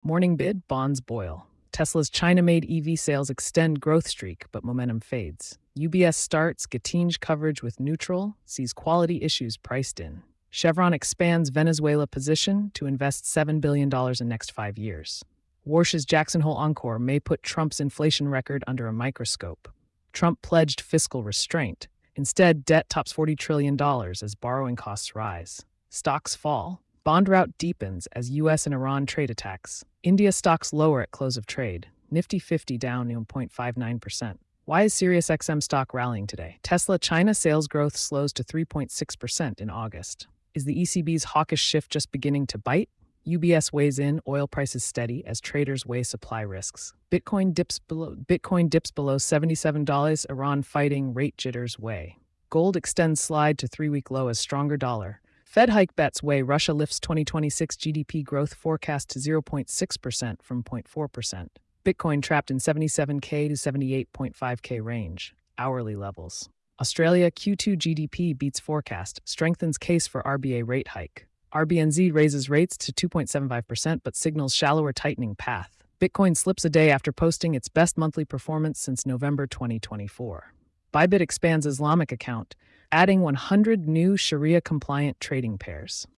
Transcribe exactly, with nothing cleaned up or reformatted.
Morning bid, bonds boil. Tesla's China-made E V sales extend growth streak, but momentum fades. U B S starts Getinge coverage with neutral, sees quality issues priced in. Chevron expands Venezuela position to invest seven billion dollars in next five years. Warsh's Jackson Hole Encore may put Trump's inflation record under a microscope. Trump pledged fiscal restraint. Instead, debt tops forty trillion dollars as borrowing costs rise. Stocks fall. Bond rout deepens as U S and Iran trade attacks. India stocks lower at close of trade. Nifty fifty down zero point five nine percent. Why is SiriusXM stock rallying today? Tesla China sales growth slows to three point six percent in August. Is the E C B's hawkish shift just beginning to bite? U B S weighs in, oil prices steady as traders weigh supply risks. Bitcoin dips below Bitcoin dips below seventy-seven dollars, Iran fighting rate jitters weigh. Gold extends slide to three-week low as stronger dollar. Fed hike bets weigh Russia lifts twenty twenty-six G D P growth forecast to zero point six percent from zero point four percent. Bitcoin trapped in seventy-seven K to seventy-eight point five K range. Hourly levels. Australia Q two G D P beats forecast, strengthens case for R B A rate hike. R B N Z raises rates to two point seven five percent but signals shallower tightening path. Bitcoin slips a day after posting its best monthly performance since November twenty twenty-four. Bybit expands Islamic account, adding one hundred new Sharia-compliant trading pairs.